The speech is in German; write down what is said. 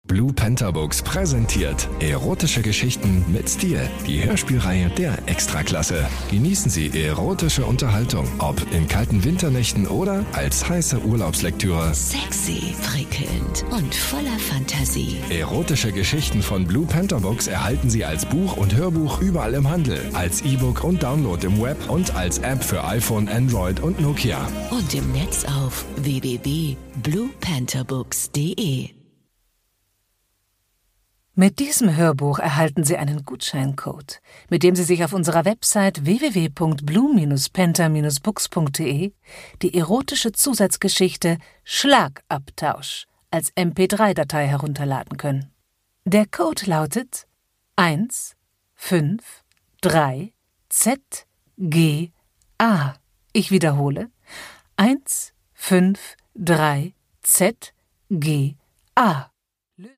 Blue Panther Books präsentiert erotische Geschichten mit Stil. Die Hörspielreihe der Extraklasse. Genießen Sie erotische Unterhaltung, ob in kalten Winternächten oder als heiße Urlaubslektüre. Sexy, prickelnd und voller Fantasie. Erotische Geschichten von Blue Panther Books erhalten Sie als Buch und Hörbuch überall im Handel, als E-Book und Download im Web und als App für iPhone, Android und Nokia. Und im Netz auf www.bluepantherbooks.de. Mit diesem Hörbuch erhalten Sie einen Gutscheincode, mit dem Sie sich auf unserer Website www.blue-panther-books.de die erotische Zusatzgeschichte Schlagabtausch als MP3-Datei herunterladen können. Der Code lautet 153ZGA. Ich wiederhole: 153ZGA.